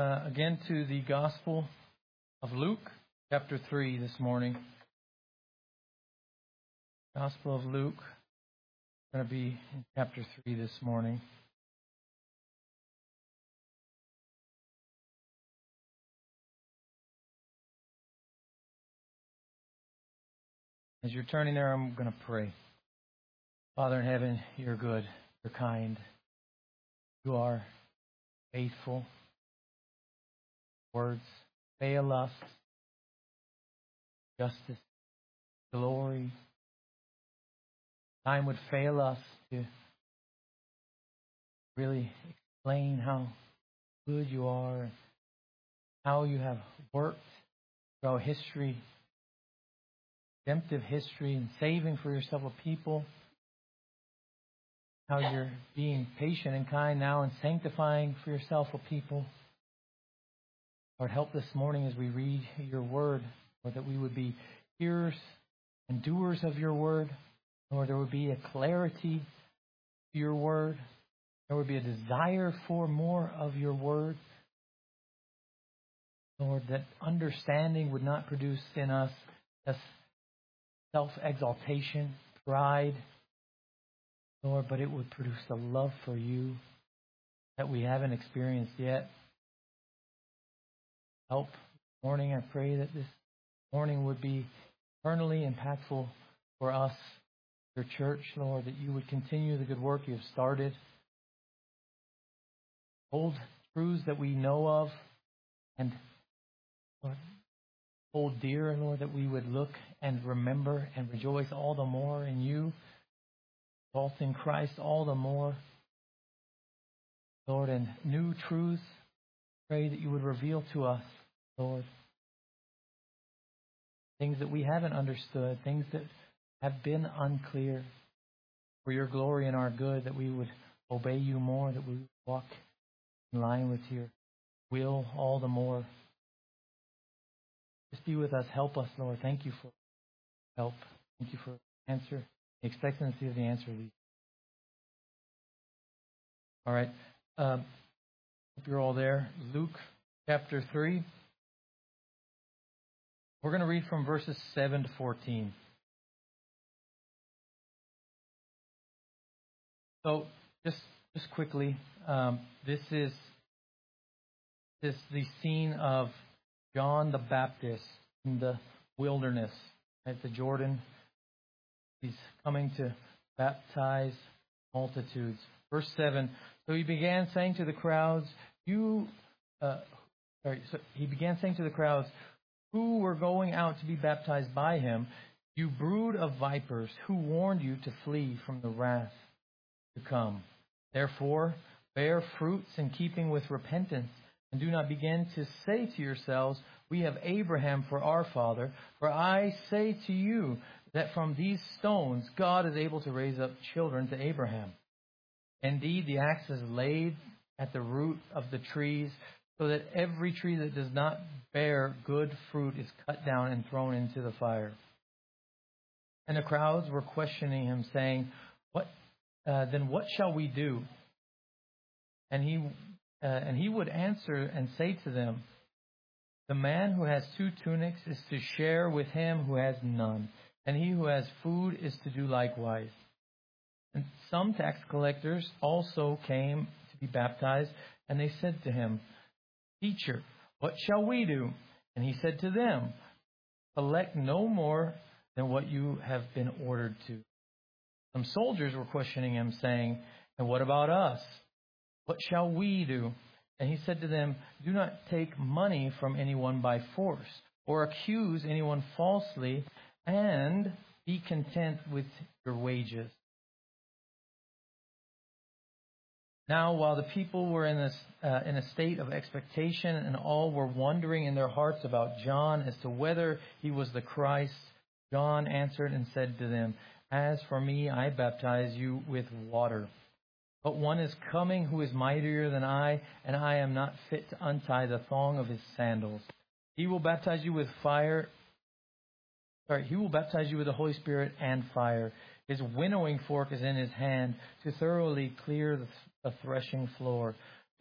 again to the Gospel of Luke, chapter 3 this morning. Gospel of Luke, going to be in chapter 3 this morning. As you're turning there, I'm going to pray. Father in heaven, you're good, you're kind, you are faithful. Words fail us. Justice, glory. Time would fail us to really explain how good you are, how you have worked throughout history, redemptive history, and saving for yourself a people. How you're being patient and kind now and sanctifying for yourself a people. Lord, help this morning as we read your word, Lord, that we would be hearers and doers of your word. Lord, there would be a clarity to your word. There would be a desire for more of your word. Lord, that understanding would not produce in us just self-exaltation, pride, Lord, but it would produce a love for you that we haven't experienced yet. Help this morning. I pray that this morning would be eternally impactful for us, your church, Lord, that you would continue the good work you have started. Hold truths that we know of and Lord, hold dear, Lord, that we would look and remember and rejoice all the more in you. Exalt in Christ all the more. Lord, and new truths, pray that you would reveal to us, Lord, things that we haven't understood, things that have been unclear, for your glory and our good, that we would obey you more, that we would walk in line with your will all the more. Just be with us. Help us, Lord. Thank you for help. Thank you for answer. The expectancy of the answer. All right. Hope you're all there. Luke chapter 3. We're going to read from verses 7 to 14. So just quickly, this is the scene of John the Baptist in the wilderness at the Jordan. He's coming to baptize multitudes. Verse 7. So he began saying to the crowds, who were going out to be baptized by him, you brood of vipers, who warned you to flee from the wrath to come. Therefore, bear fruits in keeping with repentance, and do not begin to say to yourselves, we have Abraham for our father. For I say to you that from these stones God is able to raise up children to Abraham. Indeed, the axe is laid at the root of the trees, so that every tree that does not bear good fruit is cut down and thrown into the fire. And the crowds were questioning him, saying, Then what shall we do? And he would answer and say to them, the man who has 2 tunics is to share with him who has none, and he who has food is to do likewise. And some tax collectors also came to be baptized, and they said to him, Teacher, what shall we do? And he said to them, Collect no more than what you have been ordered to. Some soldiers were questioning him, saying, And what about us? What shall we do? And he said to them, Do not take money from anyone by force, or accuse anyone falsely, and be content with your wages. Now, while the people were in a state of expectation, and all were wondering in their hearts about John as to whether he was the Christ, John answered and said to them, As for me, I baptize you with water. But one is coming who is mightier than I, and I am not fit to untie the thong of his sandals. He will baptize you with the Holy Spirit and fire. His winnowing fork is in his hand to thoroughly clear the threshing floor,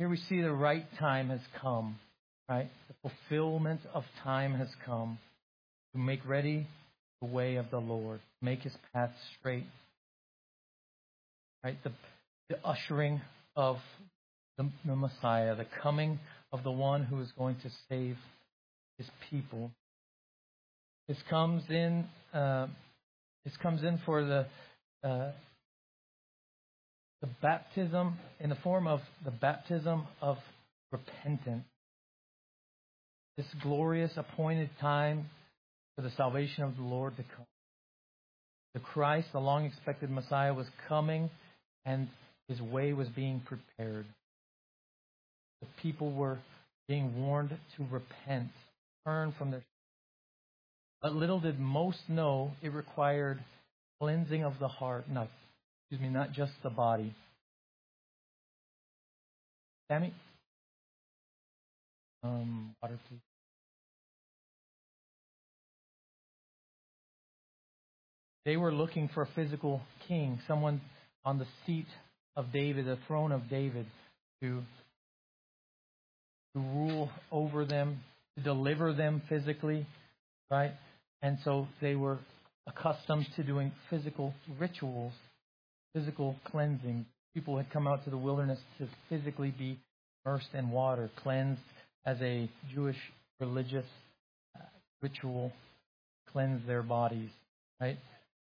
Here we see the right time has come, right? The fulfillment of time has come to make ready the way of the Lord, make his path straight. Right? The ushering of the Messiah, the coming of the one who is going to save his people. This comes in for the baptism in the form of the baptism of repentance. This glorious appointed time for the salvation of the Lord to come. The Christ, the long-expected Messiah, was coming, and his way was being prepared. The people were being warned to repent, turn from their sins. But little did most know it required cleansing of the heart, not just the body. Sammy? Water, please. They were looking for a physical king, someone on the seat of David, the throne of David, to rule over them, to deliver them physically, right? And so they were accustomed to doing physical rituals, physical cleansing. People had come out to the wilderness to physically be immersed in water, cleansed as a Jewish religious ritual, cleanse their bodies, right?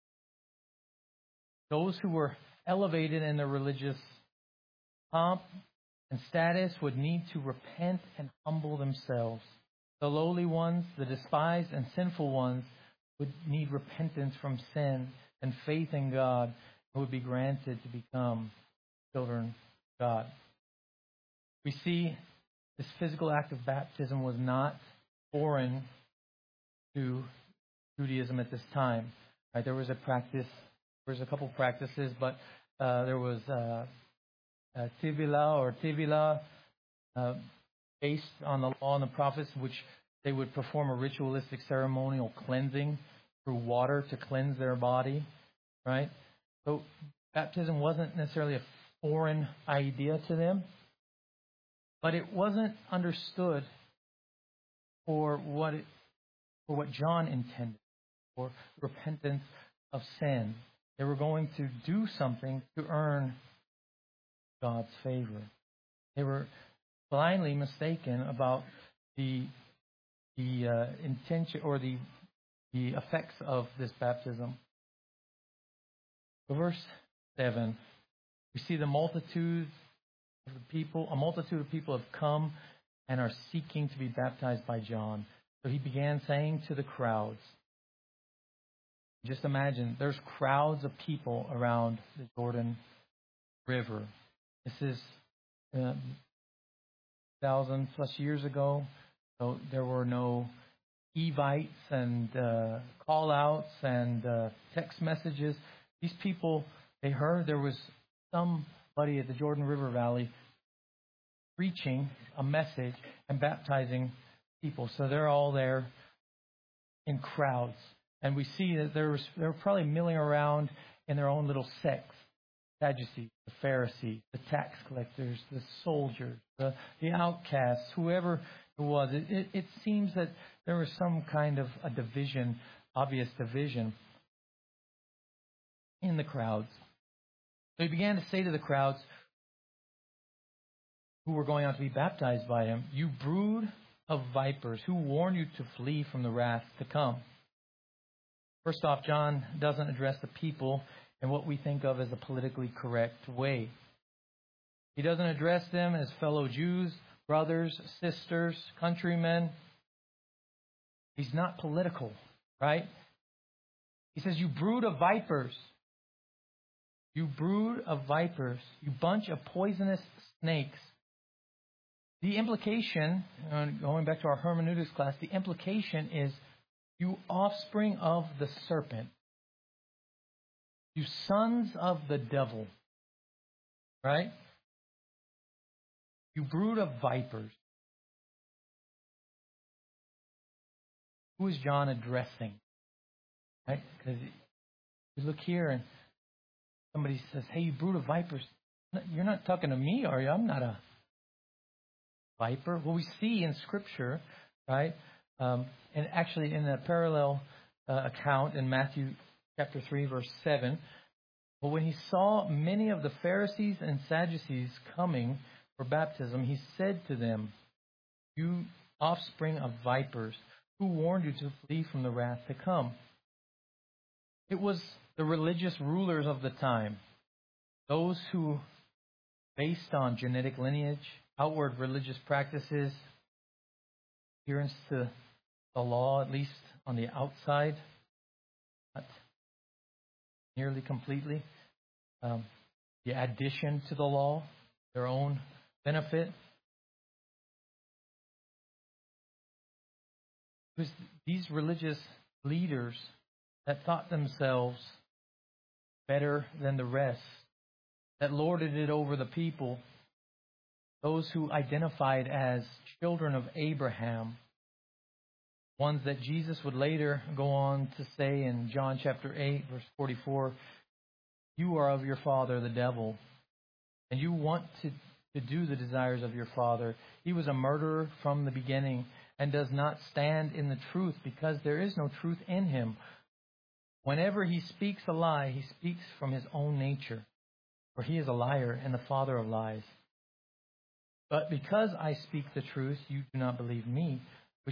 Those who were elevated in their religious pomp and status would need to repent and humble themselves. The lowly ones, the despised and sinful ones, would need repentance from sin and faith in God, and would be granted to become children of God. We see this physical act of baptism was not foreign to Judaism at this time. Right? There was a couple practices, but there was Tivila, based on the law and the prophets, which they would perform a ritualistic ceremonial cleansing through water to cleanse their body, right? So baptism wasn't necessarily a foreign idea to them, but it wasn't understood for what John intended, for repentance of sin. They were going to do something to earn God's favor. They were blindly mistaken about the intention or the effects of this baptism. So verse 7, we see a multitude of people have come and are seeking to be baptized by John. So he began saying to the crowds, just imagine, there's crowds of people around the Jordan River. This is 1,000+ years ago. So there were no Evites and call-outs and text messages. These people, they heard there was somebody at the Jordan River Valley preaching a message and baptizing people. So they're all there in crowds. And we see that they were probably milling around in their own little sects. Sadducees, the Pharisees, the tax collectors, the soldiers, the outcasts, whoever it was. It seems that there was some kind of a division, obvious division in the crowds. So he began to say to the crowds who were going out to be baptized by him, "You brood of vipers, who warned you to flee from the wrath to come?" First off, John doesn't address the people in what we think of as a politically correct way. He doesn't address them as fellow Jews, brothers, sisters, countrymen. He's not political, right? He says, "You brood of vipers. You brood of vipers. You bunch of poisonous snakes." The implication, going back to our hermeneutics class, the implication is, you offspring of the serpent. You sons of the devil. Right? You brood of vipers. Who is John addressing? Right? Because you look here and somebody says, "Hey, you brood of vipers." You're not talking to me, are you? I'm not a viper? Well, we see in Scripture, right? And actually in a parallel account in Matthew chapter 3, verse 7. But when he saw many of the Pharisees and Sadducees coming for baptism, he said to them, "You offspring of vipers, who warned you to flee from the wrath to come?" It was the religious rulers of the time, those who, based on genetic lineage, outward religious practices, adherence to the law, at least on the outside, not nearly completely, the addition to the law, their own benefit. It was these religious leaders that thought themselves better than the rest, that lorded it over the people, those who identified as children of Abraham, ones that Jesus would later go on to say in John chapter 8, verse 44, "You are of your father, the devil, and you want to do the desires of your father. He was a murderer from the beginning and does not stand in the truth because there is no truth in him. Whenever he speaks a lie, he speaks from his own nature, for he is a liar and the father of lies. But because I speak the truth, you do not believe me.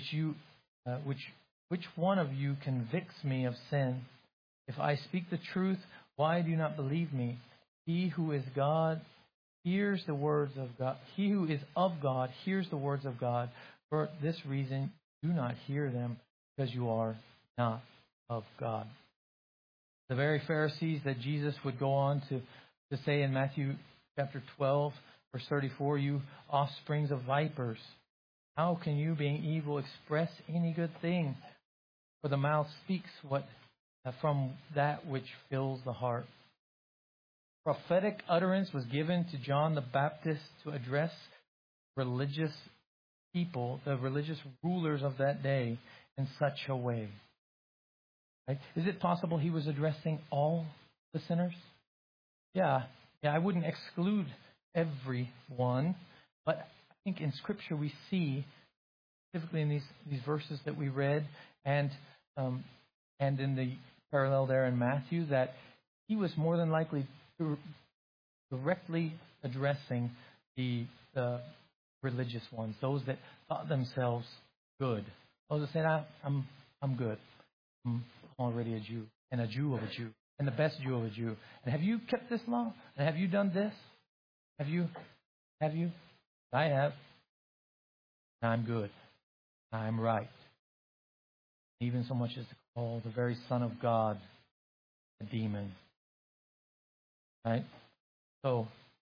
Which one of you convicts me of sin? If I speak the truth, why do you not believe me? He who is God hears the words of God. He who is of God hears the words of God. For this reason, do not hear them, because you are not of God." The very Pharisees that Jesus would go on to say in Matthew chapter 12, verse 34, "You offsprings of vipers, how can you, being evil, express any good thing? For the mouth speaks from that which fills the heart." Prophetic utterance was given to John the Baptist to address religious people, the religious rulers of that day, in such a way. Right? Is it possible he was addressing all the sinners? Yeah, I wouldn't exclude everyone, but I think in Scripture we see, specifically in these verses that we read, and in the parallel there in Matthew, that he was more than likely directly addressing the religious ones, those that thought themselves good, those that said, "I'm good. I'm already a Jew, and a Jew of a Jew, and the best Jew of a Jew. And have you kept this law? And have you done this? Have you? I have. I'm good. I'm right." Even so much as to call the very Son of God a demon. Right? So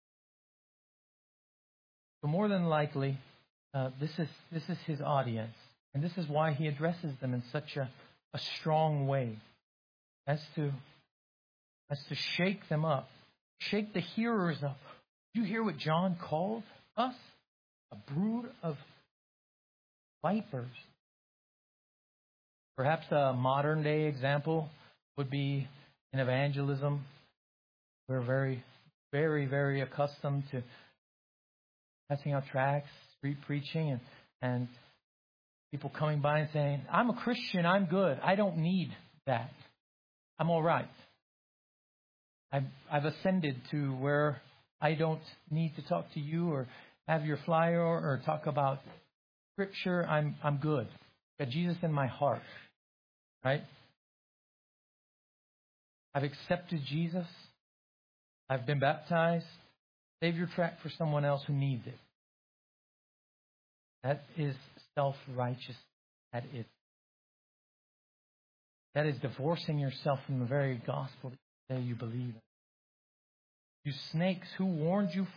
more than likely, this is his audience, and this is why he addresses them in such a strong way, as to shake them up, shake the hearers up. Do you hear what John called us? A brood of vipers. Perhaps a modern day example would be in evangelism. We're very, very, very accustomed to passing out tracts, street preaching, and people coming by and saying, "I'm a Christian, I'm good. I don't need that. I'm all right. I've ascended to where I don't need to talk to you or have your flyer or talk about Scripture. I'm good. I've got Jesus in my heart." Right? I've accepted Jesus. I've been baptized. Save your tract for someone else who needs it. That is self-righteous at its. That is divorcing yourself from the very gospel that you believe in. You snakes, who warned you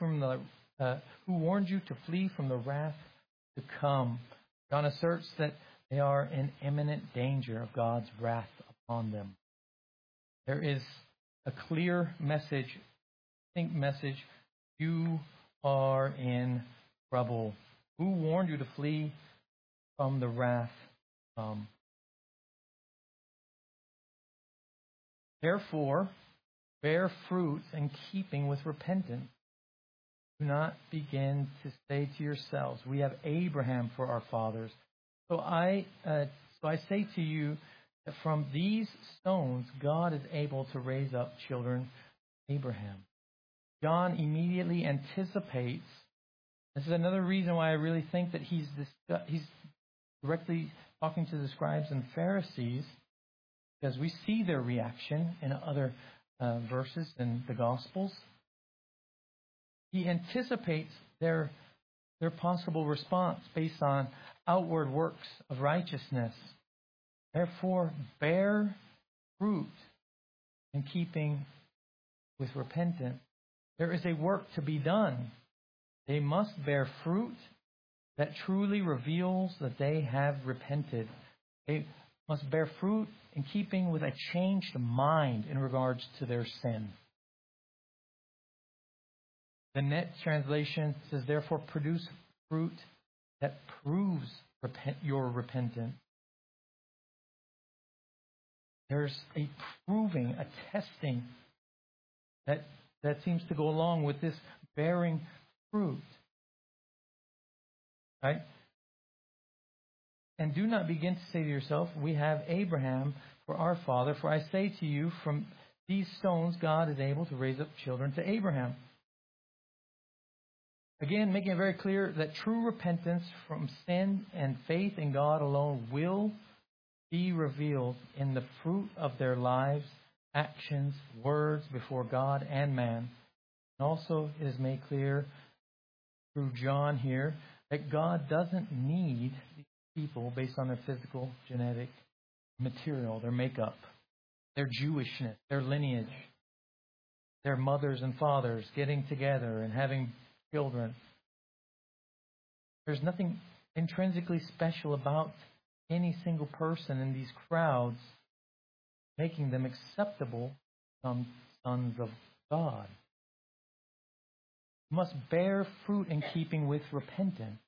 to flee from the wrath to come? John asserts that they are in imminent danger of God's wrath upon them. There is a clear message, distinct message. You are in trouble. Who warned you to flee from the wrath to come? Therefore, bear fruit in keeping with repentance. Do not begin to say to yourselves, we have Abraham for our fathers. So I say to you that from these stones, God is able to raise up children to Abraham. John immediately anticipates. This is another reason why I really think that he's directly talking to the scribes and Pharisees, because we see their reaction in other verses in the Gospels. He anticipates their possible response based on outward works of righteousness. Therefore, bear fruit in keeping with repentance. There is a work to be done. They must bear fruit that truly reveals that they have repented. They must bear fruit in keeping with a changed mind in regards to their sin. The Net translation says, therefore, produce fruit that proves your repentance. There's a proving, a testing that seems to go along with this bearing fruit. Right? And do not begin to say to yourself, we have Abraham for our father, for I say to you, from these stones God is able to raise up children to Abraham. Again, making it very clear that true repentance from sin and faith in God alone will be revealed in the fruit of their lives, actions, words before God and man. And also, it is made clear through John here that God doesn't need these people based on their physical, genetic material, their makeup, their Jewishness, their lineage, their mothers and fathers getting together and having children. There's nothing intrinsically special about any single person in these crowds making them acceptable some sons of God. You must bear fruit in keeping with repentance.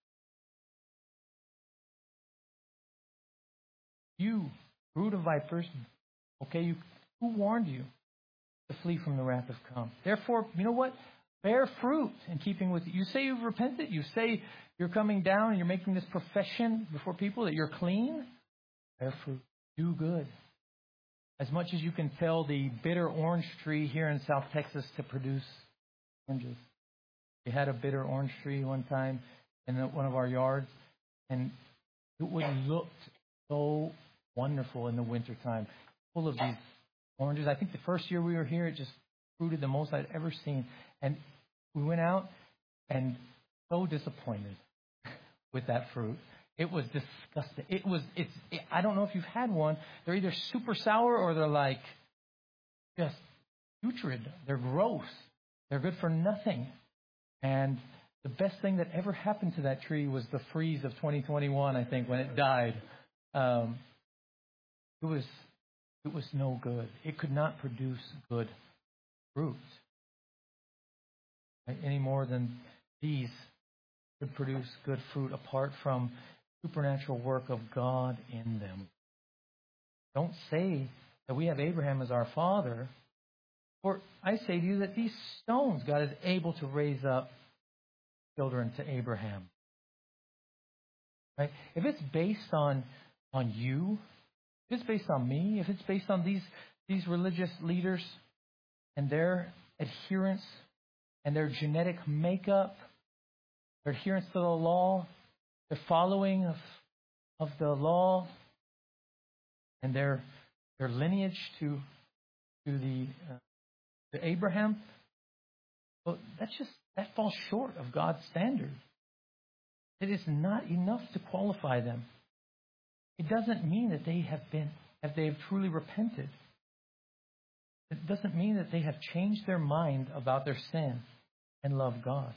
You, brood of vipers, okay, who warned you to flee from the wrath of come? Therefore, you know what? Bear fruit in keeping with it. You say you've repented. You say you're coming down and you're making this profession before people that you're clean. Bear fruit. Do good. As much as you can tell the bitter orange tree here in South Texas to produce oranges. We had a bitter orange tree one time in one of our yards, and it would look so wonderful in the wintertime, full of these oranges. I think the first year we were here, it just fruited the most I'd ever seen. And we went out and so disappointed with that fruit. It was disgusting. I don't know if you've had one. They're either super sour or they're like just putrid. They're gross. They're good for nothing. And the best thing that ever happened to that tree was the freeze of 2021, I think, when it died. It was no good. It could not produce good fruit. Right? Any more than these could produce good fruit apart from supernatural work of God in them. Don't say that we have Abraham as our father, for I say to you that these stones God is able to raise up children to Abraham. Right? If it's based on you, if it's based on me, if it's based on these religious leaders and their adherence and their genetic makeup, their adherence to the law, their following of the law, and their lineage to Abraham, well, that falls short of God's standard. It is not enough to qualify them. It doesn't mean that they have truly repented. It doesn't mean that they have changed their mind about their sin and love God.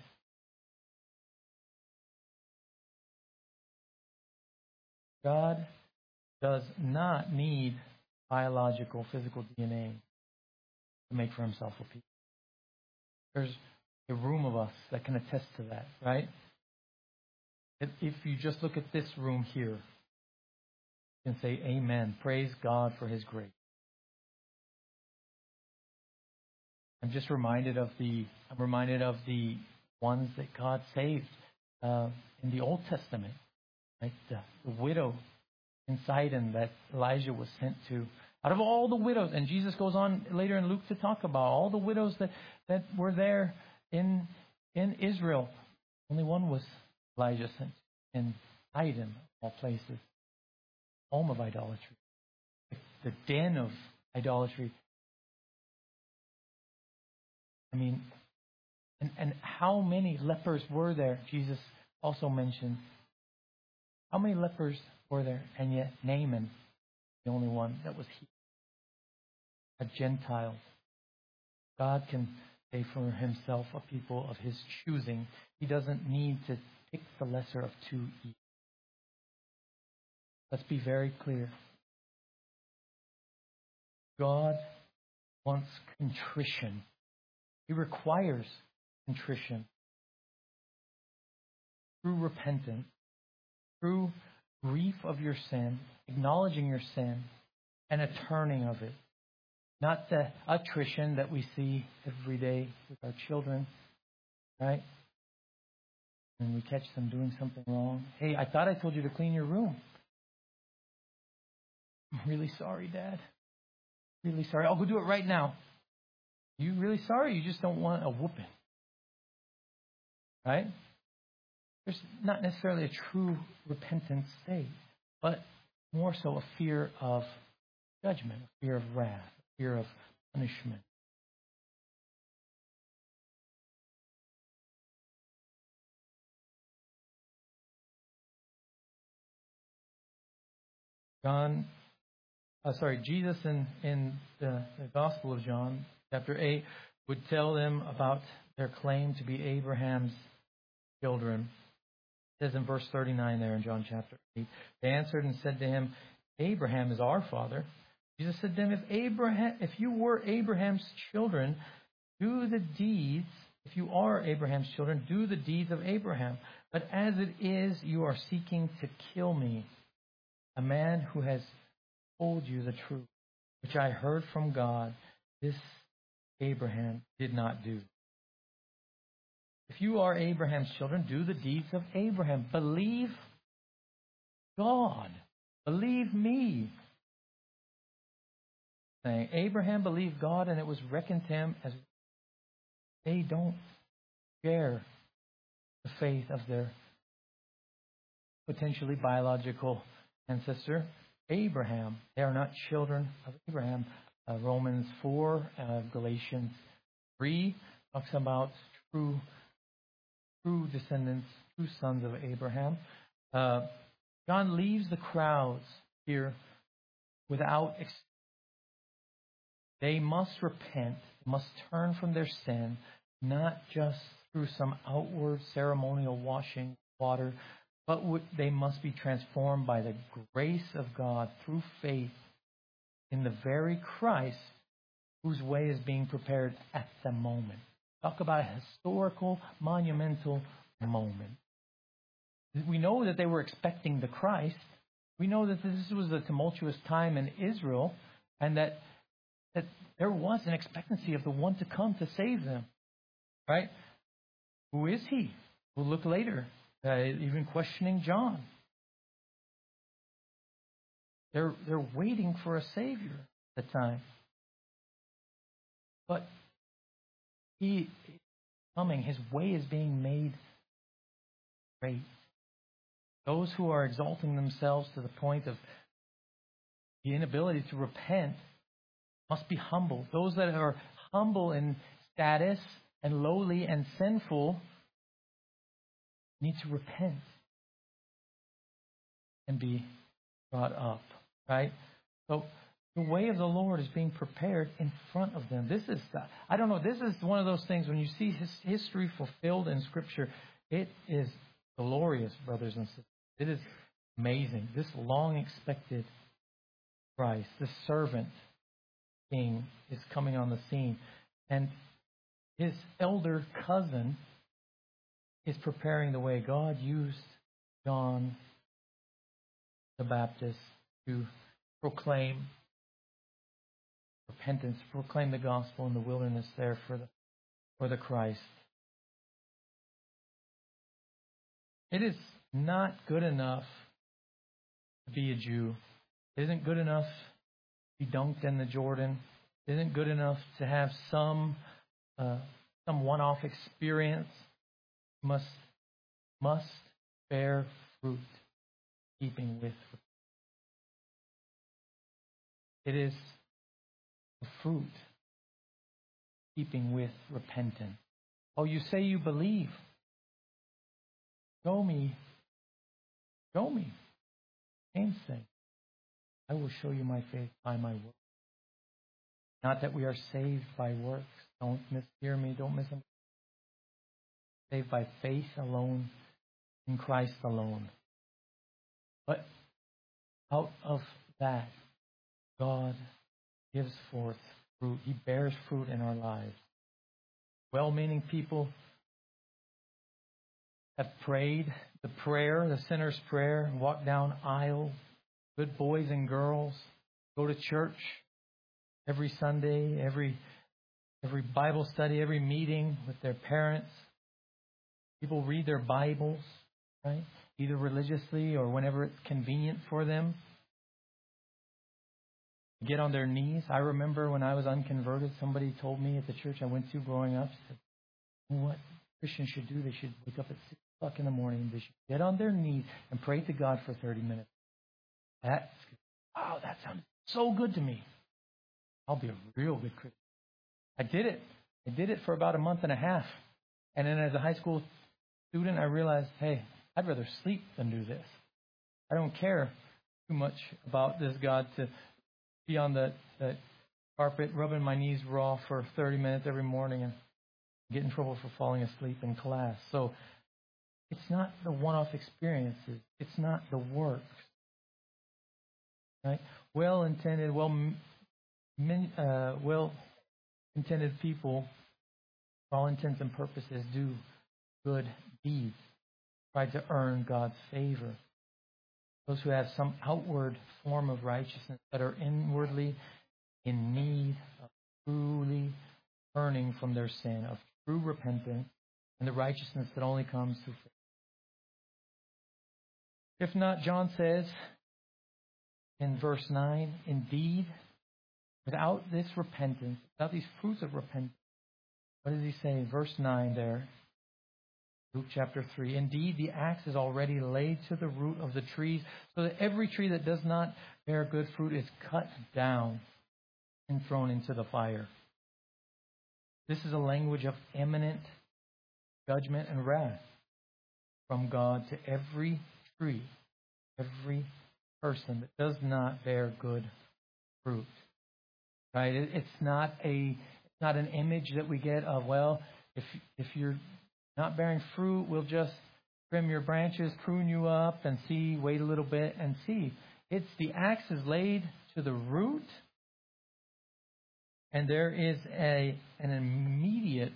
God does not need biological, physical DNA to make for himself a people. There's a room of us that can attest to that, right? If you just look at this room here, you can say amen. Praise God for his grace. I'm reminded of the ones that God saved in the Old Testament, like the widow in Sidon that Elijah was sent to. Out of all the widows, and Jesus goes on later in Luke to talk about all the widows that were there in Israel, only one was Elijah sent in Sidon, of all places, home of idolatry, the den of idolatry. I mean, and how many lepers were there? Jesus also mentioned. How many lepers were there? And yet Naaman, the only one that was healed, a Gentile. God can save for himself a people of his choosing. He doesn't need to pick the lesser of two evils. Let's be very clear. God wants contrition. He requires contrition. Through repentance, through grief of your sin, acknowledging your sin, and a turning of it. Not the attrition that we see every day with our children, right? When we catch them doing something wrong. Hey, I thought I told you to clean your room. I'm really sorry, Dad. Really sorry. I'll go do it right now. You really sorry? You just don't want a whooping. Right? There's not necessarily a true repentant state, but more so a fear of judgment, a fear of wrath, a fear of punishment. Jesus in the Gospel of John, chapter 8, would tell them about their claim to be Abraham's children. It says in verse 39 there in John chapter 8, they answered and said to him, Abraham is our father. Jesus said to them, if you were Abraham's children, do the deeds, if you are Abraham's children, do the deeds of Abraham. But as it is, you are seeking to kill me, a man who has told you the truth, which I heard from God. This Abraham did not do. If you are Abraham's children, do the deeds of Abraham. Believe God. Believe me. Saying, Abraham believed God, and it was reckoned to him as they don't share the faith of their potentially biological ancestor, Abraham. They are not children of Abraham. Romans 4, Galatians 3 talks about true descendants, true sons of Abraham. John leaves the crowds here without. They must repent, must turn from their sin, not just through some outward ceremonial washing of water, but they must be transformed by the grace of God through faith in the very Christ whose way is being prepared at the moment. Talk about a historical, monumental moment. We know that they were expecting the Christ. We know that this was a tumultuous time in Israel, and that there was an expectancy of the one to come to save them. Right? Who is he? We'll look later, even questioning John. They're waiting for a Savior at the time. But he is coming. His way is being made great. Those who are exalting themselves to the point of the inability to repent must be humble. Those that are humble in status and lowly and sinful need to repent and be brought up. Right? So the way of the Lord is being prepared in front of them. This is one of those things when you see history fulfilled in Scripture, it is glorious, brothers and sisters. It is amazing. This long expected Christ, the servant king, is coming on the scene. And his elder cousin is preparing the way. God used John the Baptist to proclaim repentance, proclaim the gospel in the wilderness there for the Christ. It is not good enough to be a Jew. It isn't good enough to be dunked in the Jordan. It isn't good enough to have some one-off experience. Must bear fruit, keeping with. It is the fruit, keeping with repentance. Oh, you say you believe. Show me. Show me. James said, I will show you my faith by my works. Not that we are saved by works. Don't mishear me. Don't misunderstand. Saved by faith alone, in Christ alone. But out of that, God gives forth fruit. He bears fruit in our lives. Well-meaning people have prayed the prayer, the sinner's prayer, walk down aisle. Good boys and girls go to church every Sunday, every Bible study, every meeting with their parents. People read their Bibles, right? Either religiously or whenever it's convenient for them. Get on their knees. I remember when I was unconverted, somebody told me at the church I went to growing up, said, what Christians should do, they should wake up at 6 o'clock in the morning. They should get on their knees and pray to God for 30 minutes. That sounds so good to me. I'll be a real good Christian. I did it. I did it for about a month and a half. And then as a high school student, I realized, hey, I'd rather sleep than do this. I don't care too much about this God to be on the carpet, rubbing my knees raw for 30 minutes every morning and get in trouble for falling asleep in class. So it's not the one-off experiences. It's not the works. Right? Well-intended people, for all intents and purposes, do good deeds, try to earn God's favor. Those who have some outward form of righteousness but are inwardly in need of truly turning from their sin, of true repentance, and the righteousness that only comes through faith. If not, John says in verse 9, indeed, without this repentance, without these fruits of repentance, what does he say? Verse 9 there, Luke chapter 3. Indeed, the axe is already laid to the root of the trees, so that every tree that does not bear good fruit is cut down and thrown into the fire. This is a language of imminent judgment and wrath from God to every tree, every person that does not bear good fruit. Right? It's not an image that we get of, well, if you're not bearing fruit, we'll just trim your branches, prune you up, and see, wait a little bit and see. It's the axe is laid to the root, and there is an immediate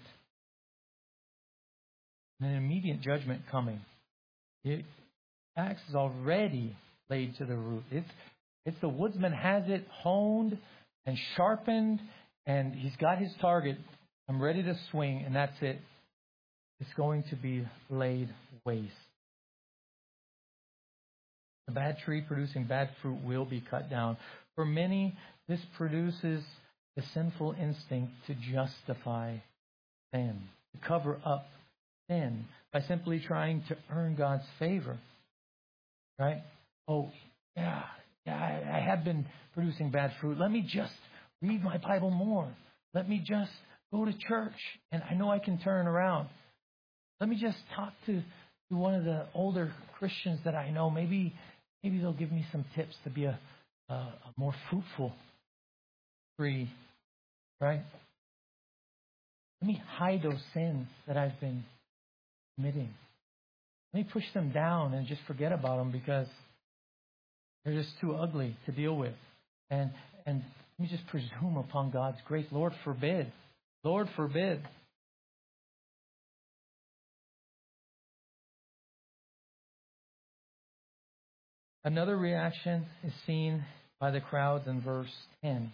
judgment coming. The axe is already laid to the root. It's the woodsman has it honed and sharpened, and he's got his target. I'm ready to swing, and that's it. It's going to be laid waste. The bad tree producing bad fruit will be cut down. For many, this produces the sinful instinct to justify sin, to cover up sin by simply trying to earn God's favor. Right? Oh, yeah, I have been producing bad fruit. Let me just read my Bible more. Let me just go to church, and I know I can turn around. Let me just talk to one of the older Christians that I know. Maybe they'll give me some tips to be a more fruitful tree, right? Let me hide those sins that I've been committing. Let me push them down and just forget about them because they're just too ugly to deal with. And let me just presume upon God's grace. Lord forbid. Lord forbid. Another reaction is seen by the crowds in verse 10.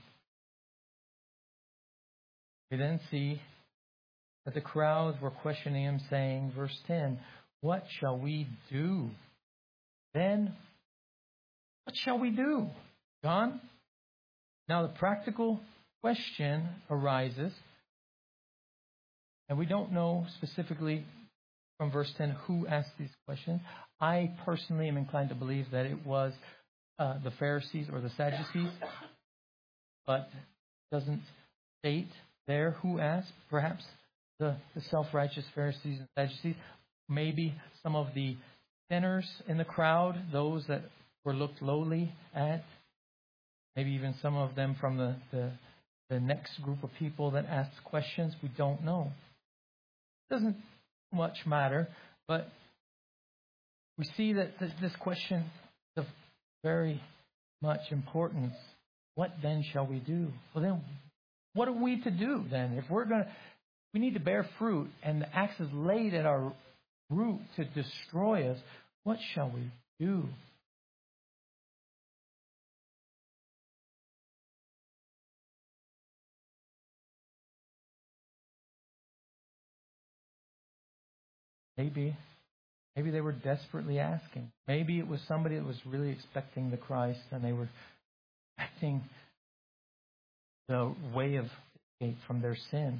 We then see that the crowds were questioning him, saying, verse 10, what shall we do? Then, what shall we do? John? Now the practical question arises, and we don't know specifically from verse 10 who asked these questions. I personally am inclined to believe that it was the Pharisees or the Sadducees, but it doesn't state there who asked. Perhaps the self-righteous Pharisees and Sadducees, maybe some of the sinners in the crowd, those that were looked lowly at, maybe even some of them from the next group of people that asked questions. We don't know. It doesn't much matter, but we see that this question is of very much importance. What then shall we do? Well, then, what are we to do then? If we need to bear fruit, and the axe is laid at our root to destroy us, what shall we do? Maybe they were desperately asking. Maybe it was somebody that was really expecting the Christ, and they were expecting the way of escape from their sin.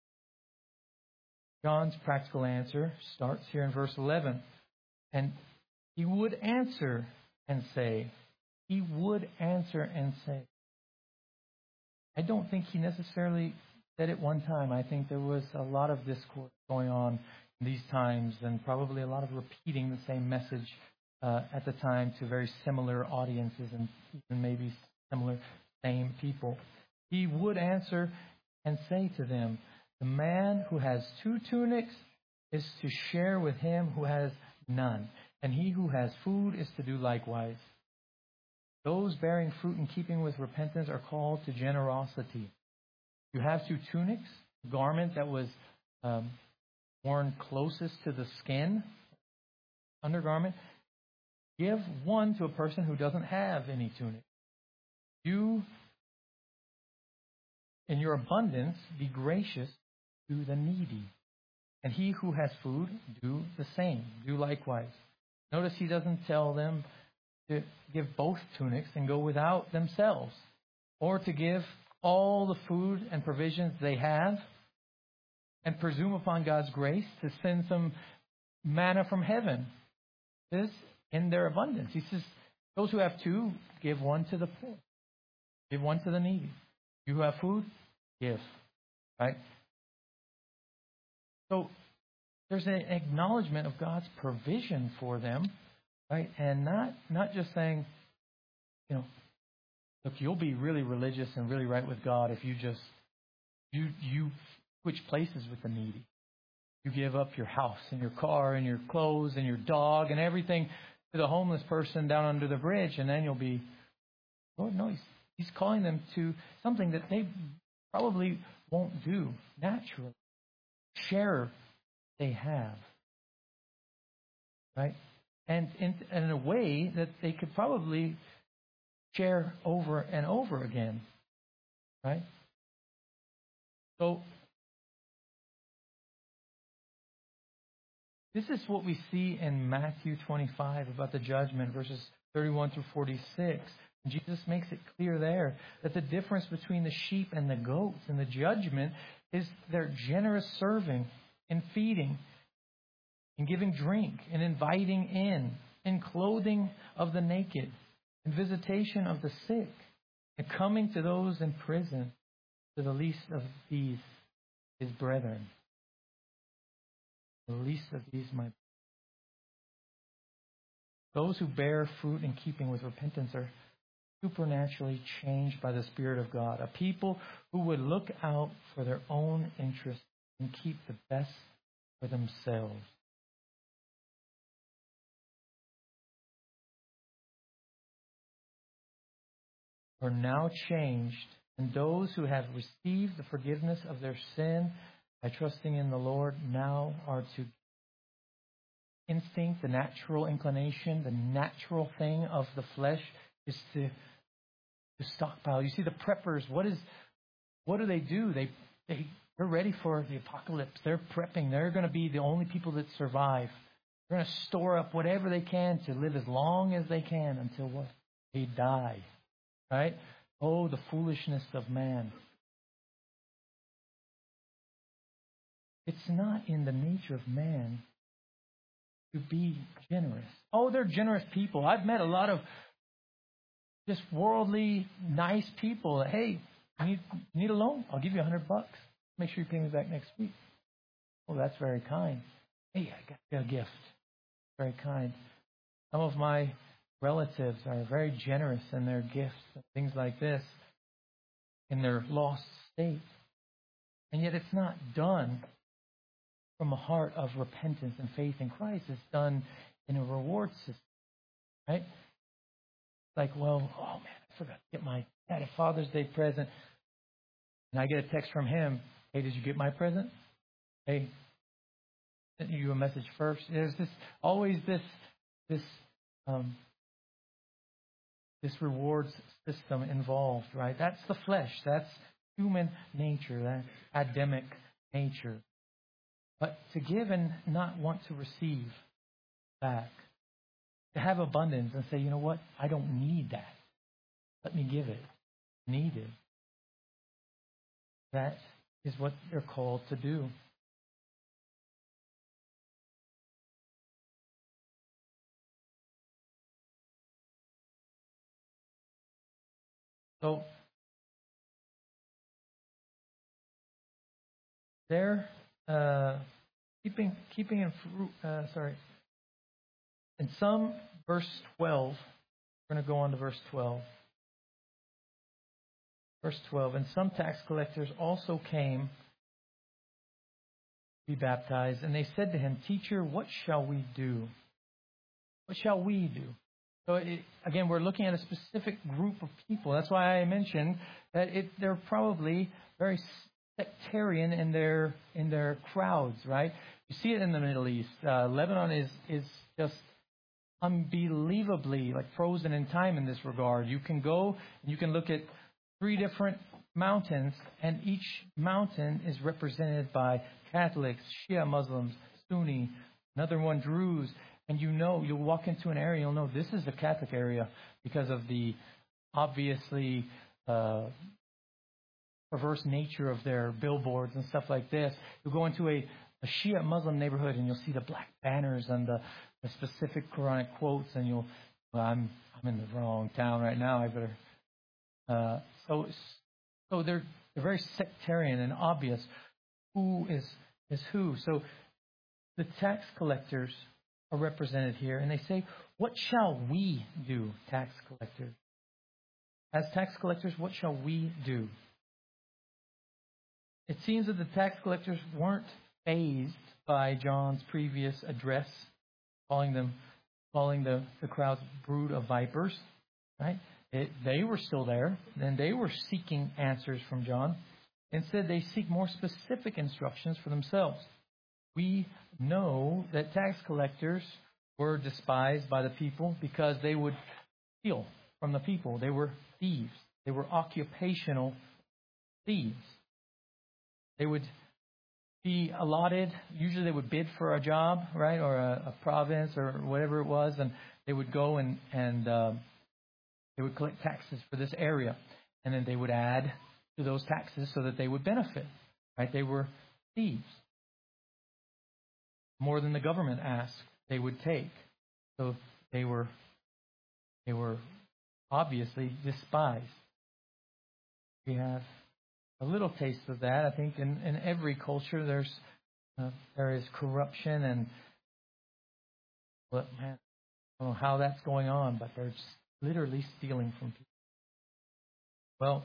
John's practical answer starts here in verse 11. And he would answer and say, I don't think he necessarily said it one time. I think there was a lot of discourse going on in these times, and probably a lot of repeating the same message at the time to very similar audiences and even maybe same people. He would answer and say to them, the man who has 2 tunics is to share with him who has none, and he who has food is to do likewise. Those bearing fruit in keeping with repentance are called to generosity. You have 2 tunics, a garment that was worn closest to the skin, undergarment. Give one to a person who doesn't have any tunic. You, in your abundance, be gracious to the needy. And he who has food, do the same. Do likewise. Notice he doesn't tell them to give both tunics and go without themselves, or to give all the food and provisions they have and presume upon God's grace to send some manna from heaven. This in their abundance. He says, those who have 2, give 1 to the poor. Give 1 to the needy. You who have food, give. Right? So there's an acknowledgement of God's provision for them, right? And not just saying, look, you'll be really religious and really right with God if you just you switch places with the needy. You give up your house and your car and your clothes and your dog and everything to the homeless person down under the bridge, and then you'll be. Lord, no, he's calling them to something that they probably won't do naturally. Share they have, right? And in a way that they could probably share over and over again, right? So this is what we see in Matthew 25 about the judgment, verses 31 through 46. Jesus makes it clear there that the difference between the sheep and the goats in the judgment is their generous serving and feeding, in giving drink, in inviting in clothing of the naked, in visitation of the sick, and coming to those in prison, to the least of these, his brethren. The least of these, my brethren. Those who bear fruit in keeping with repentance are supernaturally changed by the Spirit of God. A people who would look out for their own interests and keep the best for themselves. Are now changed, and those who have received the forgiveness of their sin by trusting in the Lord now are to instinct, the natural inclination, the natural thing of the flesh is to stockpile. You see, the preppers, what do they do? They're ready for the apocalypse. They're prepping. They're going to be the only people that survive. They're going to store up whatever they can to live as long as they can until what? They die. Right? Oh, the foolishness of man. It's not in the nature of man to be generous. Oh, they're generous people. I've met a lot of just worldly, nice people. Hey, you need a loan? I'll give you $100. Make sure you pay me back next week. Oh, that's very kind. Hey, I got you a gift. Very kind. Some of my relatives are very generous in their gifts and things like this in their lost state. And yet it's not done from a heart of repentance and faith in Christ. It's done in a reward system. Right? Like, well, oh man, I forgot to get my dad a Father's Day present. And I get a text from him. Hey, did you get my present? Hey, sent you a message first. There's always this rewards system involved, right? That's the flesh. That's human nature. That's Adamic nature. But to give and not want to receive back. To have abundance and say, you know what? I don't need that. Let me give it. Need it. That is what they're called to do. So they're keeping in in some verse 12. We're going to go on to verse 12. Verse 12. And some tax collectors also came to be baptized, and they said to him, "Teacher, what shall we do?" What shall we do? So again, we're looking at a specific group of people. That's why I mentioned that they're probably very sectarian in their crowds, right? You see it in the Middle East. Lebanon is just unbelievably like frozen in time in this regard. You can go and you can look at 3 different mountains, and each mountain is represented by Catholics, Shia Muslims, Sunni, another one Druze. And you'll walk into an area, you'll know this is a Catholic area because of the obviously perverse nature of their billboards and stuff like this. You'll go into a Shia Muslim neighborhood and you'll see the black banners and the specific Quranic quotes, and I'm in the wrong town right now. I better. So they're very sectarian and obvious. Who is who? So the tax collectors are represented here, and they say, "What shall we do, tax collectors? As tax collectors, what shall we do?" It seems that the tax collectors weren't fazed by John's previous address, calling the crowd's brood of vipers, right? They were still there, and they were seeking answers from John. Instead, they seek more specific instructions for themselves. We know that tax collectors were despised by the people because they would steal from the people. They were thieves. They were occupational thieves. They would be allotted, usually they would bid for a job, right, or a province or whatever it was, and they would go and they would collect taxes for this area, and then they would add to those taxes so that they would benefit, right? They were thieves. More than the government asked, they would take. So they were obviously despised. We have a little taste of that. I think in every culture there is corruption and man, I don't know how that's going on, but they're just literally stealing from people. Well,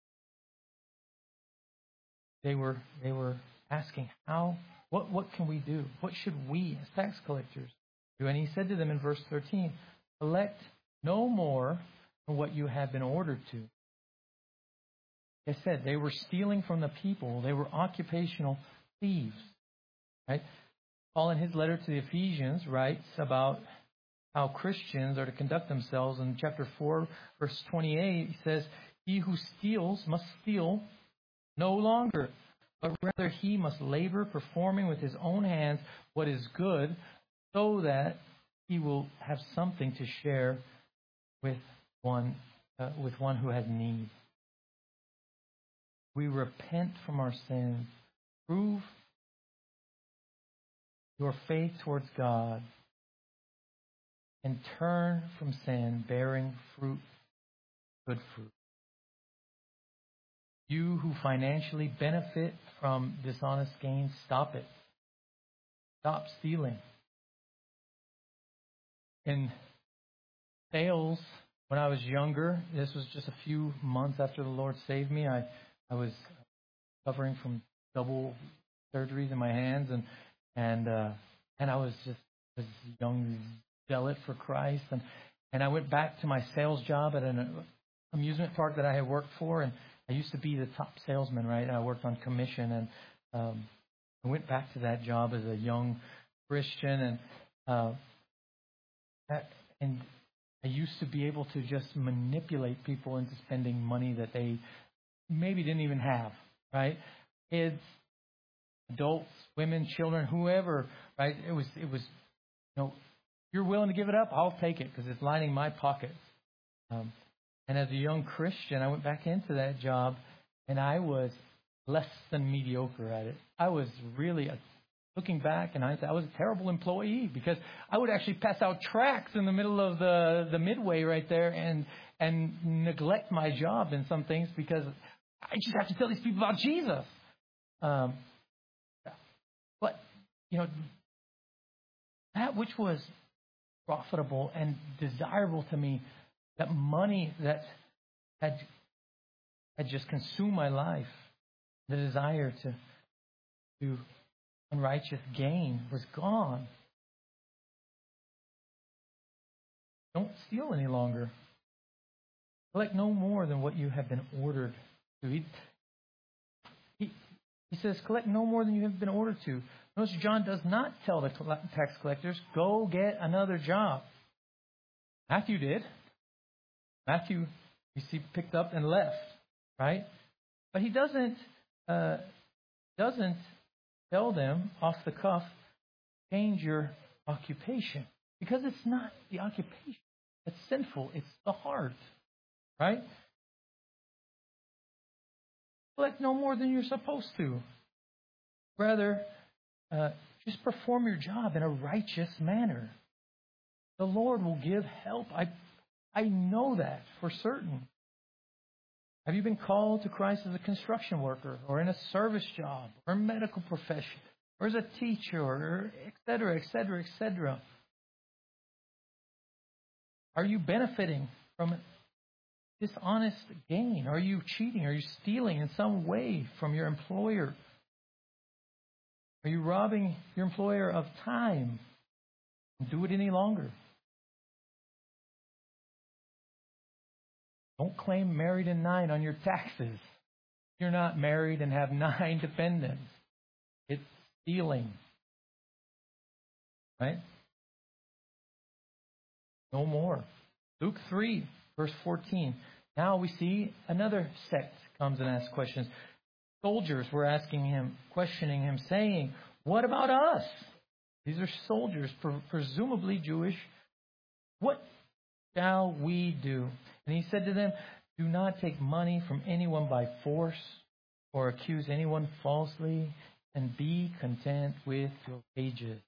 they were asking what can we do? What should we as tax collectors do? And he said to them in verse 13, "Collect no more than what you have been ordered to." They said they were stealing from the people. They were occupational thieves. Right? Paul, in his letter to the Ephesians, writes about how Christians are to conduct themselves. In chapter 4, verse 28, he says, "He who steals must steal no longer, but rather he must labor, performing with his own hands what is good, so that he will have something to share with one who has need. We repent from our sins. Prove your faith towards God and turn from sin, bearing fruit, good fruit. You who financially benefit from dishonest gain, stop it. Stop stealing. In sales, when I was younger, this was just a few months after the Lord saved me. I was suffering from double surgeries in my hands, and I was just a young zealot for Christ, and I went back to my sales job at an amusement park that I had worked for, and I used to be the top salesman, right? And I worked on commission, and I went back to that job as a young Christian, and I used to be able to just manipulate people into spending money that they maybe didn't even have, right? Kids, adults, women, children, whoever, right? It was, if you're willing to give it up, I'll take it because it's lining my pockets. And as a young Christian, I went back into that job, and I was less than mediocre at it. I was really, looking back, and I was a terrible employee because I would actually pass out tracts in the middle of the midway right there and neglect my job in some things because I just have to tell these people about Jesus. But, that which was profitable and desirable to me, that money that had just consumed my life, the desire to unrighteous gain was gone. Don't steal any longer. Collect no more than what you have been ordered to. He says, collect no more than you have been ordered to. Notice John does not tell the tax collectors, go get another job. Matthew did. Matthew, you see, picked up and left, right? But he doesn't tell them off the cuff, change your occupation. Because it's not the occupation that's sinful, it's the heart, right? Collect no more than you're supposed to. Rather, just perform your job in a righteous manner. The Lord will give help. I know that for certain. Have you been called to Christ as a construction worker or in a service job or a medical profession or as a teacher or et cetera, et cetera, et cetera? Are you benefiting from dishonest gain? Are you cheating? Are you stealing in some way from your employer? Are you robbing your employer of time? Don't do it any longer. Don't claim married and 9 on your taxes. You're not married and have 9 dependents. It's stealing. Right? No more. Luke 3, verse 14. Now we see another sect comes and asks questions. Soldiers were asking him, questioning him, saying, what about us? These are soldiers, presumably Jewish. What shall we do? And he said to them, do not take money from anyone by force or accuse anyone falsely, and be content with your wages.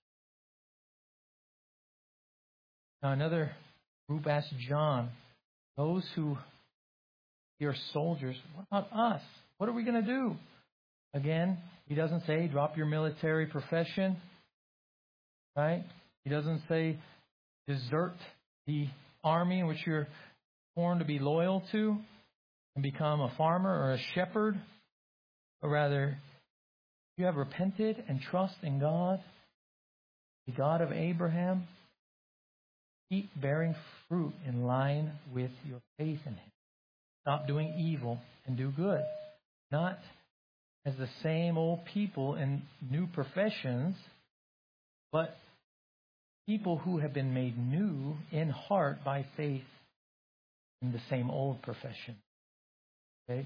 Now another group asked John, those who are soldiers, what about us? What are we going to do? Again, he doesn't say drop your military profession, right? He doesn't say desert the army in which you're sworn to be loyal to and become a farmer or a shepherd. But rather, you have repented and trust in God, the God of Abraham. Keep bearing fruit in line with your faith in Him. Stop doing evil and do good. Not as the same old people in new professions, but people who have been made new in heart by faith in the same old profession. Okay?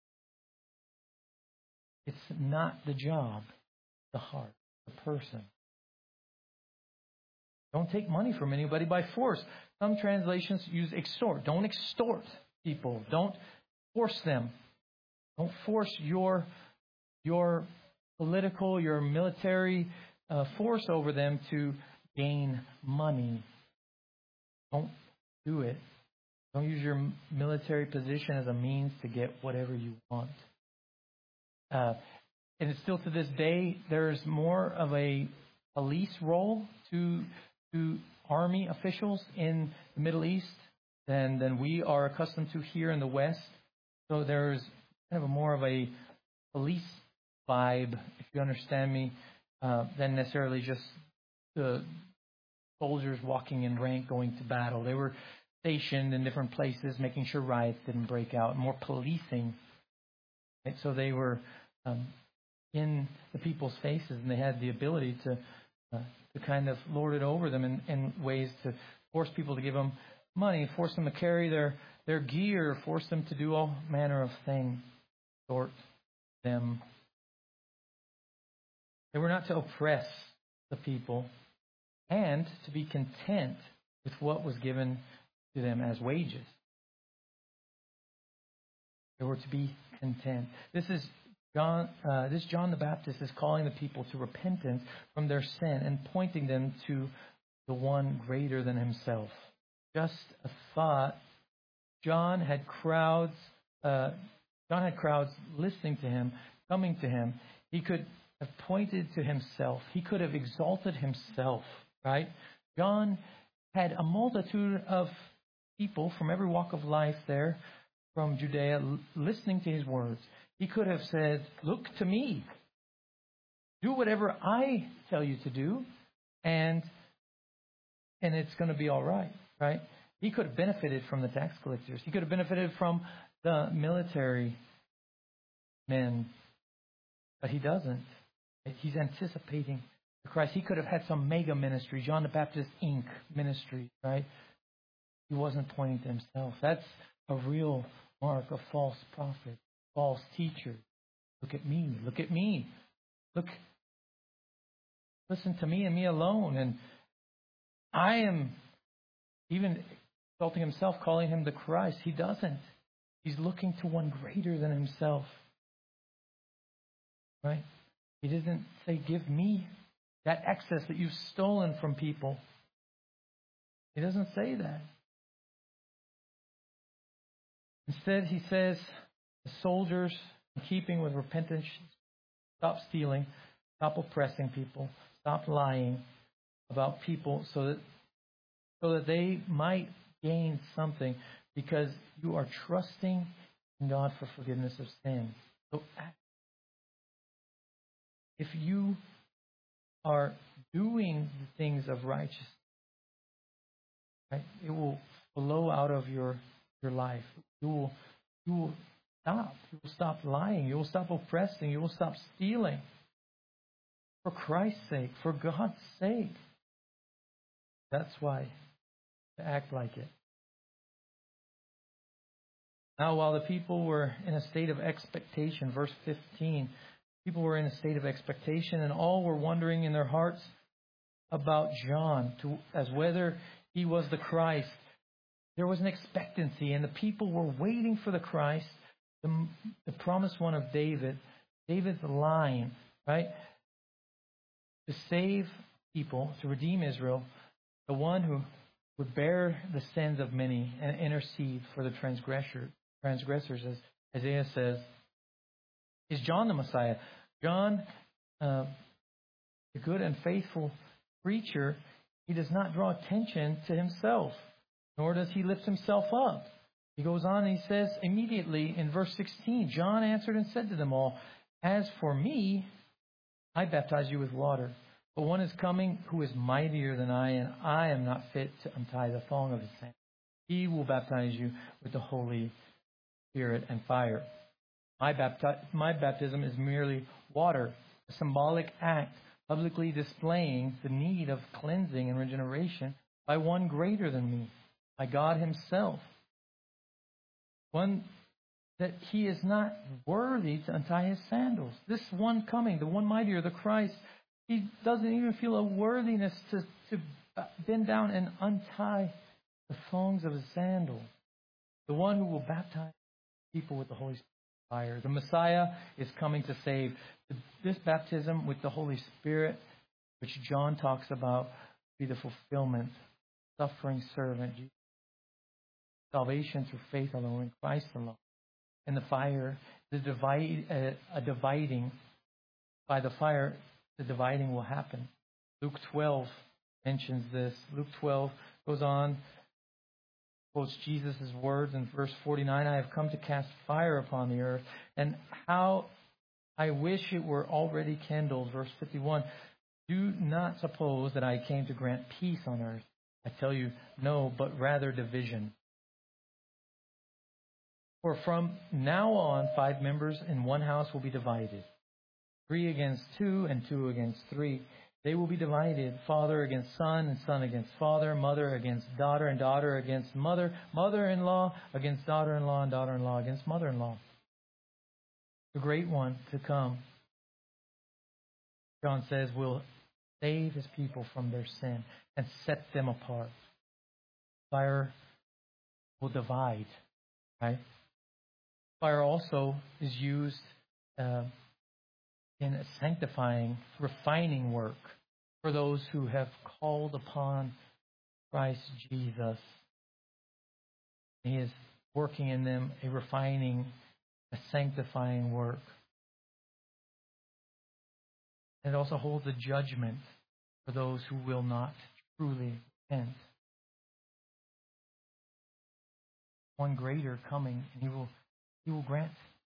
It's not the job, the heart, the person. Don't take money from anybody by force. Some translations use extort. Don't extort people. Don't force them. Don't force your political, your military force over them to gain money. Don't do it. Don't use your military position as a means to get whatever you want. And it's still to this day, there's more of a police role to army officials in the Middle East than we are accustomed to here in the West. So there's kind of more of a police vibe, if you understand me, than necessarily just the soldiers walking in rank going to battle. They were stationed in different places, making sure riots didn't break out, more policing. And so they were in the people's faces, and they had the ability to kind of lord it over them in ways to force people to give them money, force them to carry their gear, force them to do all manner of things, extort them. They were not to oppress the people and to be content with what was given to them as wages. They were to be content. This John the Baptist is calling the people to repentance from their sin and pointing them to the one greater than himself. Just a thought. John had crowds listening to him, coming to him. He could have pointed to himself. He could have exalted himself, right? John had a multitude of people from every walk of life there from Judea listening to his words. He could have said, look to me. Do whatever I tell you to do, and it's going to be all right, right? He could have benefited from the tax collectors. He could have benefited from the military men, but he doesn't. He's anticipating the Christ. He could have had some mega ministry, John the Baptist Inc. ministry, right? He wasn't pointing to himself. That's a real mark of false prophet, false teacher. Look at me. Look at me. Listen to me and me alone. And I am even exalting himself, calling him the Christ. He doesn't. He's looking to one greater than himself. Right? He doesn't say, give me that excess that you've stolen from people. He doesn't say that. Instead, he says, the soldiers, in keeping with repentance, stop stealing, stop oppressing people, stop lying about people so that they might gain something, because you are trusting in God for forgiveness of sin. So if you are doing the things of righteousness, right, it will flow out of your life. You will stop. You will stop lying. You will stop oppressing. You will stop stealing. For Christ's sake, for God's sake. That's why to act like it. Now, while the people were in a state of expectation, verse 15, people were in a state of expectation, and all were wondering in their hearts about John, as whether he was the Christ. There was an expectancy, and the people were waiting for the Christ, the promised one of David, David's line, right? To save people, to redeem Israel, the one who would bear the sins of many and intercede for the transgressors, as Isaiah says. Is John the Messiah? John, the good and faithful preacher, he does not draw attention to himself, nor does he lift himself up. He goes on and he says immediately in verse 16, John answered and said to them all, as for me, I baptize you with water, but one is coming who is mightier than I, and I am not fit to untie the thong of his sandal. He will baptize you with the Holy Spirit and fire. My baptism is merely water, a symbolic act, publicly displaying the need of cleansing and regeneration by one greater than me, by God himself. One that he is not worthy to untie his sandals. This one coming, the one mightier, the Christ, he doesn't even feel a worthiness to bend down and untie the thongs of his sandal. The one who will baptize people with the Holy Spirit fire. The Messiah is coming to save. This baptism with the Holy Spirit, which John talks about, be the fulfillment, suffering servant, salvation through faith alone in Christ alone. And the fire, a dividing by the fire, the dividing will happen. Luke 12 mentions this. Luke 12 goes on, quotes Jesus' words in verse 49, I have come to cast fire upon the earth, and how I wish it were already kindled. Verse 51, do not suppose that I came to grant peace on earth. I tell you, no, but rather division. For from now on, 5 members in one house will be divided. 3 against 2 and 2 against 3. They will be divided, father against son and son against father, mother against daughter and daughter against mother, mother-in-law against daughter-in-law and daughter-in-law against mother-in-law. The great one to come, John says, will save his people from their sin and set them apart. Fire will divide, right? Fire also is used in a sanctifying, refining work for those who have called upon Christ Jesus. He is working in them a refining, a sanctifying work. And it also holds a judgment for those who will not truly repent. One greater coming, and He will grant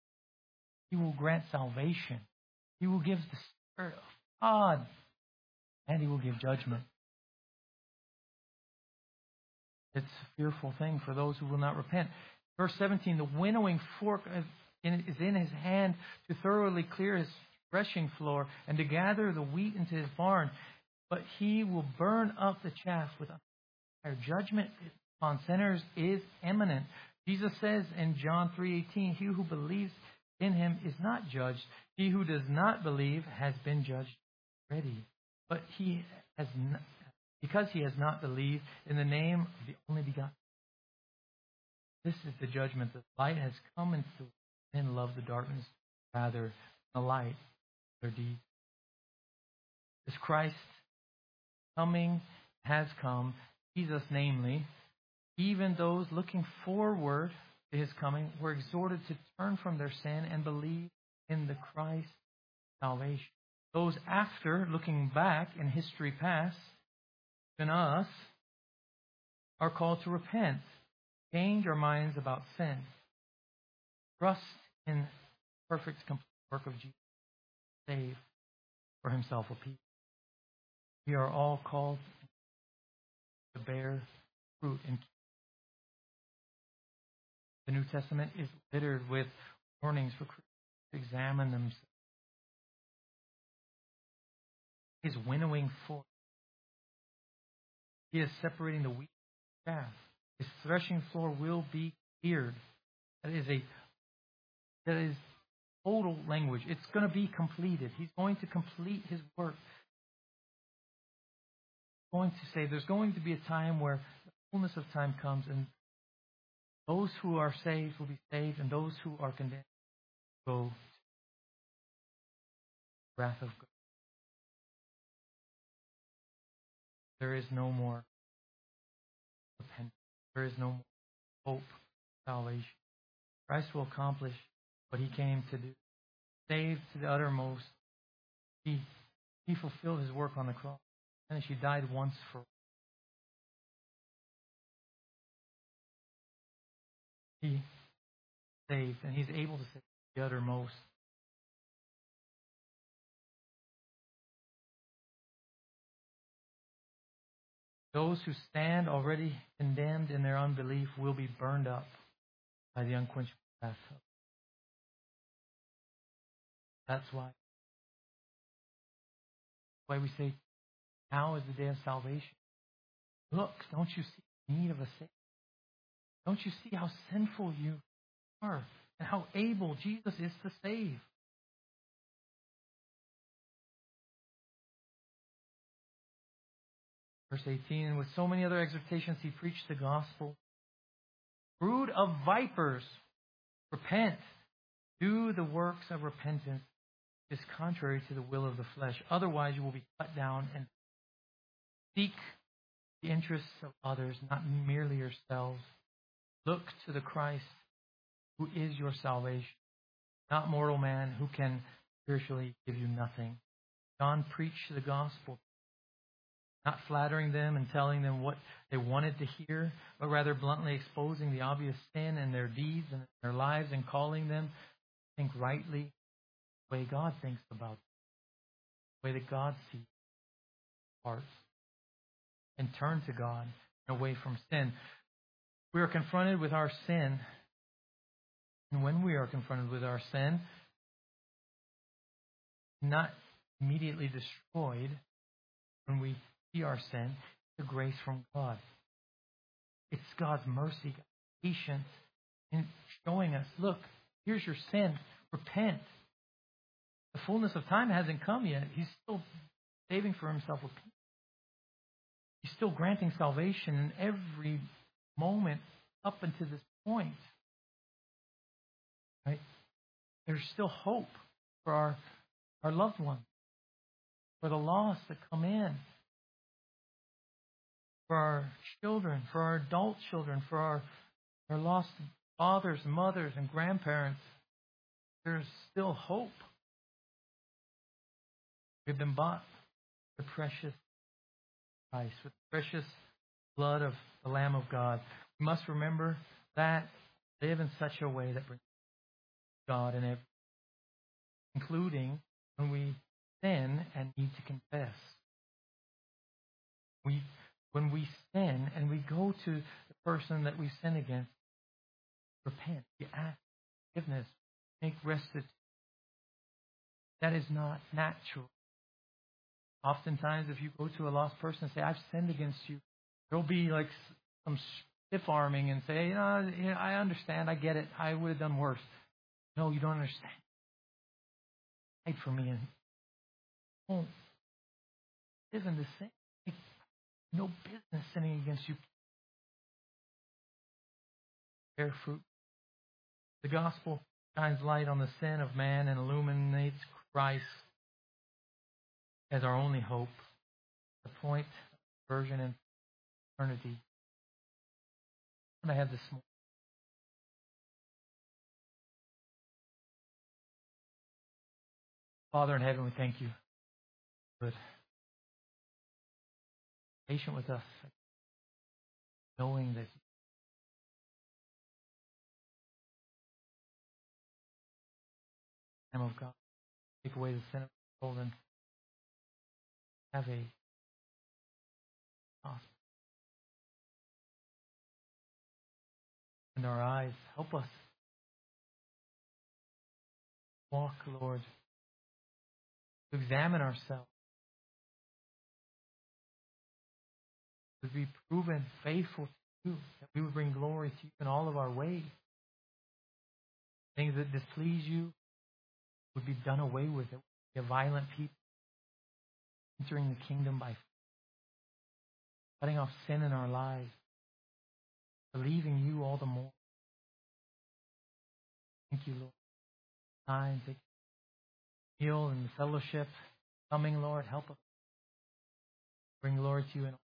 salvation. He will give the Spirit of God, and He will give judgment. It's a fearful thing for those who will not repent. Verse 17, the winnowing fork is in His hand to thoroughly clear His threshing floor and to gather the wheat into His barn. But He will burn up the chaff with fire. Judgment upon sinners is imminent. Jesus says in John 3:18, he who believes in Him is not judged. He who does not believe has been judged already. But he has not, because he has not believed in the name of the only begotten. This is the judgment. The light has come into the world, and love the darkness rather than the light, their deeds. As Christ coming has come, Jesus namely, even those looking forward to His coming were exhorted to turn from their sin and believe in the Christ salvation. Those after, looking back in history past, than us, are called to repent, change our minds about sin, trust in the perfect complete work of Jesus, save for Himself a people. We are all called to bear fruit. And the New Testament is littered with warnings for Christians to examine themselves. His winnowing fork. He is separating the wheat from the chaff. His threshing floor will be cleared. That is total language. It's going to be completed. He's going to complete His work. He's going to say there's going to be a time where the fullness of time comes, and those who are saved will be saved, and those who are condemned will go to the wrath of God. There is no more repentance. There is no more hope, salvation. Christ will accomplish what He came to do. Saved to the uttermost. He fulfilled His work on the cross. And He died once for all. He saved, and He's able to save the uttermost. Those who stand already condemned in their unbelief will be burned up by the unquenchable wrath. That's why we say, now is the day of salvation. Look, don't you see the need of a Savior? Don't you see how sinful you are and how able Jesus is to save? Verse 18, and with so many other exhortations he preached the gospel. Brood of vipers, repent. Do the works of repentance, which is contrary to the will of the flesh. Otherwise you will be cut down, and seek the interests of others, not merely yourselves. Look to the Christ who is your salvation, not mortal man who can spiritually give you nothing. John preached the gospel, not flattering them and telling them what they wanted to hear, but rather bluntly exposing the obvious sin in their deeds and their lives and calling them to think rightly the way God thinks about them, the way that God sees hearts, and turn to God and away from sin. We are confronted with our sin, and when we are confronted with our sin, not immediately destroyed when we see our sin, it's a grace from God. It's God's mercy, God's patience in showing us, look, here's your sin, repent. The fullness of time hasn't come yet. He's still saving for himself a people. He's still granting salvation in every moment up until this point. Right? There's still hope for our loved ones, for the lost that come in, for our children, for our adult children, for our lost fathers, mothers, and grandparents. There's still hope. We've been bought with the precious price, with the precious blood of the Lamb of God. We must remember that, live in such a way that brings God in every, including when we sin and need to confess. When we sin and we go to the person that we sin against, repent, we ask forgiveness, make restitution. That is not natural. Oftentimes, if you go to a lost person and say, I've sinned against you, there'll be like some stiff-arming and say, I understand, I get it, I would have done worse. No, you don't understand. Fight for me and won't live in the sin. No business sinning against you. Bear fruit. The gospel shines light on the sin of man and illuminates Christ as our only hope, the point of conversion and eternity. What I have this morning. Father in heaven, we thank you. Good. Patient with us, knowing that Lamb of God, take away the sin of the world and have a gospel in our eyes. Help us walk, Lord, to examine ourselves, to be proven faithful to you, that we would bring glory to you in all of our ways. Things that displease you would be done away with. It would be a violent people entering the kingdom by cutting off sin in our lives, believing you all the more. Thank you, Lord. Time to heal and fellowship coming, Lord. Help us bring glory to you in